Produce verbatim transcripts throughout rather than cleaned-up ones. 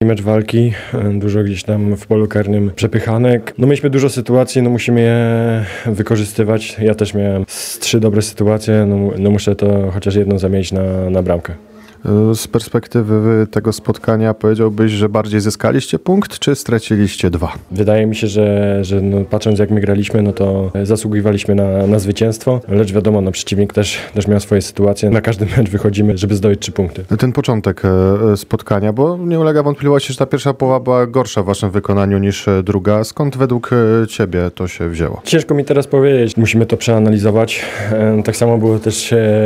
Mecz walki, dużo gdzieś tam w polu karnym przepychanek. No mieliśmy dużo sytuacji, no musimy je wykorzystywać. Ja też miałem z trzy dobre sytuacje, no, no muszę to chociaż jedną zamienić na, na bramkę. Z perspektywy tego spotkania powiedziałbyś, że bardziej zyskaliście punkt, czy straciliście dwa? Wydaje mi się, że, że no, patrząc jak my graliśmy, no to zasługiwaliśmy na, na zwycięstwo, lecz wiadomo, no, przeciwnik też, też miał swoje sytuacje. Na każdy mecz wychodzimy, żeby zdobyć trzy punkty. Ten początek spotkania, bo nie ulega wątpliwości, że ta pierwsza połowa była gorsza w waszym wykonaniu niż druga. Skąd według ciebie to się wzięło? Ciężko mi teraz powiedzieć. Musimy to przeanalizować. Tak samo było też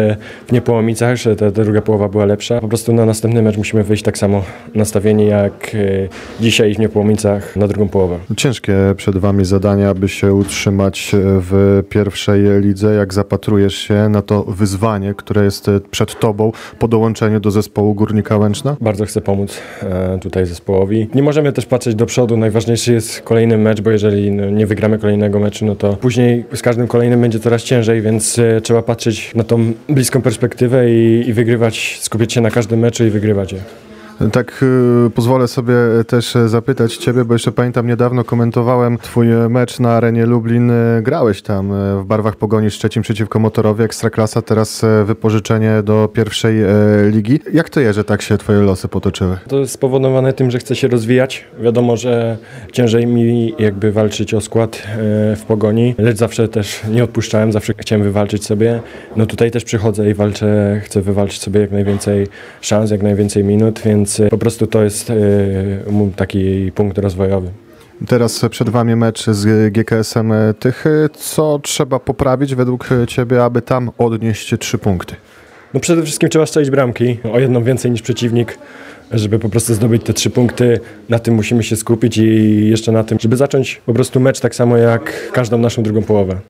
w Niepołomicach, że ta, ta druga połowa była lepsza. Po prostu na następny mecz musimy wyjść tak samo nastawieni jak dzisiaj w Niepołomicach na drugą połowę. Ciężkie przed wami zadanie, aby się utrzymać w pierwszej lidze. Jak zapatrujesz się na to wyzwanie, które jest przed tobą po dołączeniu do zespołu Górnika Łęczna? Bardzo chcę pomóc tutaj zespołowi. Nie możemy też patrzeć do przodu. Najważniejszy jest kolejny mecz, bo jeżeli nie wygramy kolejnego meczu, no to później z każdym kolejnym będzie coraz ciężej, więc trzeba patrzeć na tą bliską perspektywę i, i wygrywać, skupić się na każdym meczu i wygrywać je. Tak, y, pozwolę sobie też zapytać ciebie, bo jeszcze pamiętam, niedawno komentowałem twój mecz na arenie Lublin. Grałeś tam w barwach Pogoni Szczecin przeciwko Motorowi, Ekstraklasa, teraz wypożyczenie do pierwszej e, ligi. Jak to jest, że tak się twoje losy potoczyły? To jest spowodowane tym, że chcę się rozwijać. Wiadomo, że ciężej mi jakby walczyć o skład e, w Pogoni, lecz zawsze też nie odpuszczałem, zawsze chciałem wywalczyć sobie. No tutaj też przychodzę i walczę, chcę wywalczyć sobie jak najwięcej szans, jak najwięcej minut, więc Więc po prostu to jest mój taki punkt rozwojowy. Teraz przed wami mecz z G K S-em Tychy. Co trzeba poprawić według ciebie, aby tam odnieść trzy punkty? No przede wszystkim trzeba strzelić bramki, o jedną więcej niż przeciwnik, żeby po prostu zdobyć te trzy punkty. Na tym musimy się skupić i jeszcze na tym, żeby zacząć po prostu mecz tak samo jak każdą naszą drugą połowę.